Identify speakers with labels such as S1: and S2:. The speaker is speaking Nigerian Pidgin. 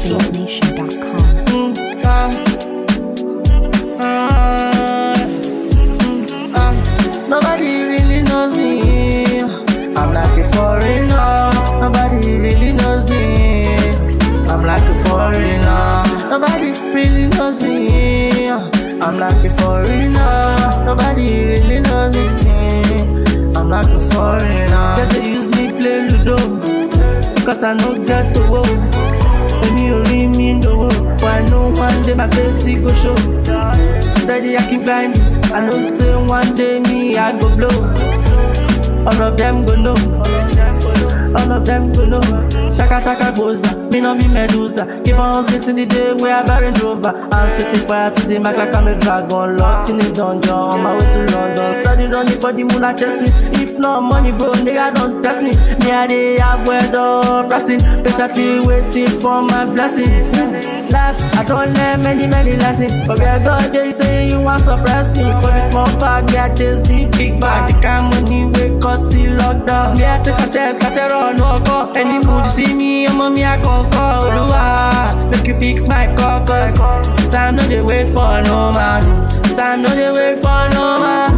S1: BaseNation.com.
S2: Nobody really knows me. I'm like a foreigner. Nobody really knows me. I'm like a foreigner. Nobody really knows me. I'm like a foreigner. Nobody really knows me. I'm like a foreigner. Just they use me play Ludo, cause I know get to go. When you read me no go, but I know one day my face go show. Steady I keep grinding. I know say one day me I go blow. All of them go know. All of them go know. Shaka shaka goza, me no be Medusa. Keep on hustling till the day where I bury Rover. I'm spitting fire to the mic like I'm a dragon. Locked in the dungeon, on my way to London. Study running for the moolah chasing. If not money bro, nigga don't test me. Me I dey have word up pressing. Patiently waiting for my blessing. Life, I don't learn many lessons. But where God they say you want suppress me. For the small bag, yeah, just the big bag. The kind money we cause the lockdown. Me I take a step, catch a run, no go. Any mood you see me, I'm on me, I can't call. Make you pick my call, cause time no they wait for no man. Time no they wait for no man.